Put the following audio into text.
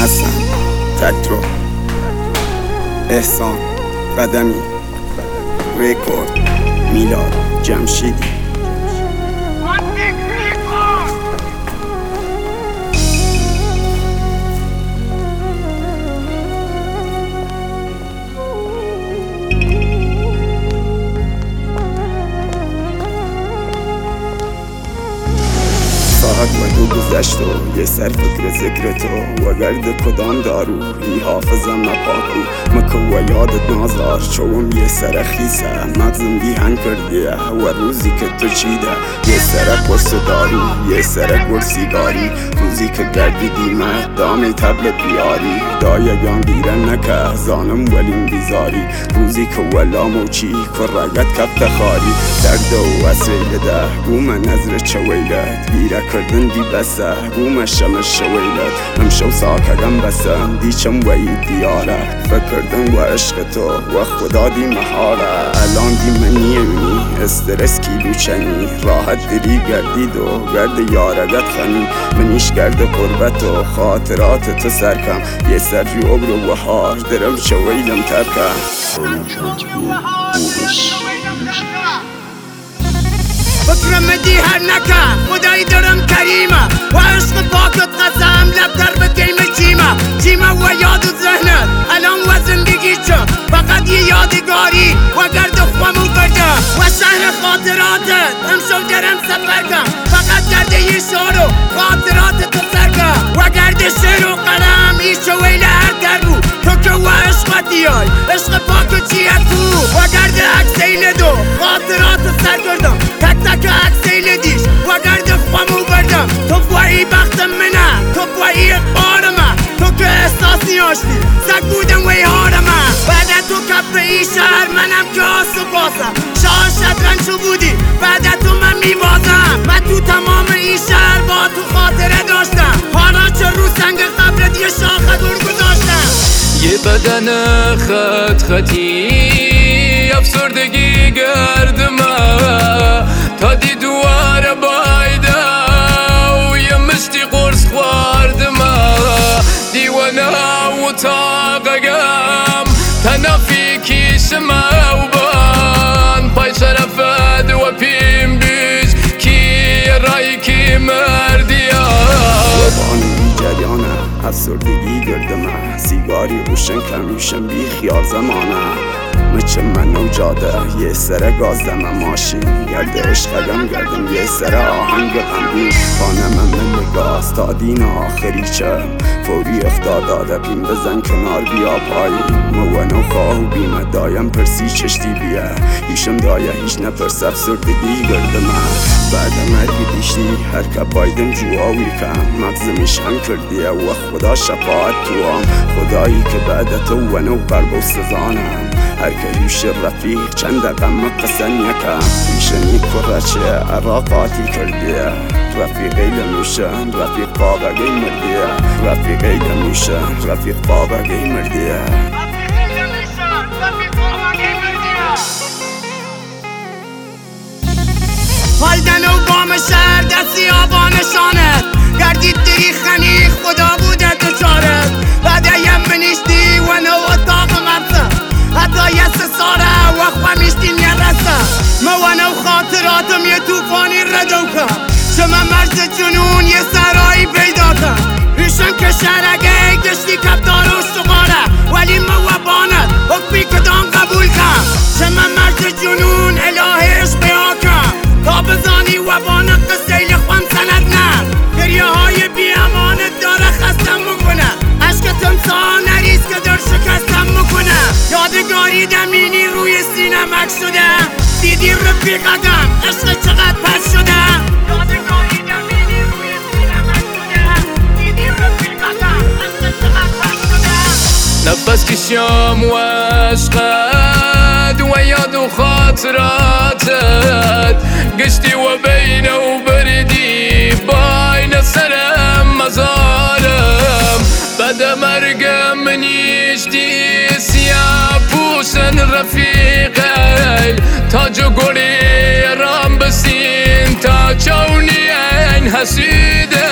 حسن تکرو احسان قدمی ریکورد میلاد جمشیدی ساعت و دو گذشت و یه سر فکر ذکر تو و گرد کدام دارو ای حافظم نپاکو مکو و یادت نازار چوم یه سر خیسه مغزم بیهن کردیه و روزی که تو چیده یه سر قرص دارو یه سر گل سیگاری روزی که گردی دیمه دامی تبلت بیاری دایگان بیرن نکه زانم ولیم بیزاری روزی که ولا موچی کرگت کفت خاری درد و اسویل ده گوم نظر چویلت بیره کردن دی بسه گوم شمش شویلت همشو ساکگم بسه دیچم و ای دیاره فکردن و عشق تو و خدا دی محاله الان دی منیمی استرس کیلو چنی راحت دلی گردید و گرد یارگت خنی منیش گرد قربت و خاطرات تو سرکم یه سر جو عبر و بحار درم شویلم ترکم فکرم دیهر نکن خدایی دارم کریمه و عشق پاکت قسم لب در به تیم چیمه و یاد و ذهنت الان و زندگی چه فقط یه یادگاری و گرد خوامو برده و شهر خاطراتت امشو درم سفر کن فقط گرد یه شعر و خاطرات تو سر کن و گرد شعر و قلم ایچه ویل هر در رو تو که و عشقتی های عشق پاکت چیه تو و گرد عکسیل دو خاطرات سر کردم تک عکسیل دیش و گرد خوامو بردم تو بوایی بختم منه تو بوایی اقبار من تو که احساسی هاشتی سگ بودم وی هارمه بعد تو کف ای شهر منم که آسو باسم شاه شدرنشو بودی بعد تو من میبازم من تو تمام ای شهر با تو خاطره داشتم حالا چه رو سنگ قبرت یه شاخه دور گذاشتم یه بدن خطی افسردگی گردمه تا دی دواره بایده و یه مشتی قرص خواردمه دیوانه و تاقگم تنافی کیشمه و بان پای شرفت و پیم بیش کی رای کی مردیاد جریانه افسردگی گردمه سیگاری روشن کمیشن بی خیار زمانه مچه من و جاده یه سر گازدم ماشین گرد عشقگم گردم یه سر آهنگ غمگین خانه من نگاز تا دین آخری چه فوری اختار داده بیم بزن کنار بیا پایی موانو خواه و بیمه دایم پرسی چشتی بیه ایشم دایه هیچ نپرس افسردگی گردمه بعد مرگی دیشتی هر که بایدن جواوی کم مغزمیش هم کردیه و خدا شفاعت تو هم خدایی که بعد تو ونو قلب و سزانم هر که یوش رفیق چند غم قسن یکم پیشنی کرچه عراقاتی کردیه رفیقی لمیشن رفیق بابگی مردیه رفیقی لمیشن رفیق بابگی مردیه حالدن و بام شهر دستی آبانشانت گردید دری خنی خدا بوده تو چارت بعد ایم بنیشتی و نو اتاق مبزه حتی یه ساره و خوامیشتی نیرسه موانو خاطراتم یه توفانی ردو کن شما مرز جنون یه سرایی پیدا کن ریشن که شرگه گشتی کبدار و شغاره ولی موابانت حکمی کدام قبول کن شما مرز جنون اله عشق بیا کن تا بزانی و بانت قسیل خوام سند نه گریه های بی امانت داره خستم میکنه عشقتم تا نریز که در شکستم میکنه یادگاری دمینی روی سینم عکس شده دیدی رفیقم عشق چقدر پس شده یادگاری دمینی روی سینم عکس شده دیدی رفیقم عشق چقدر پس شده نفس کشیم و عشقت و یاد و خاطراتت گشتی و بین و بردی باین سرم مزارم بعد مرگم منیشتی سیاه پوشن رفیقی تاج و گلی رام بسین تا چونی این حسیده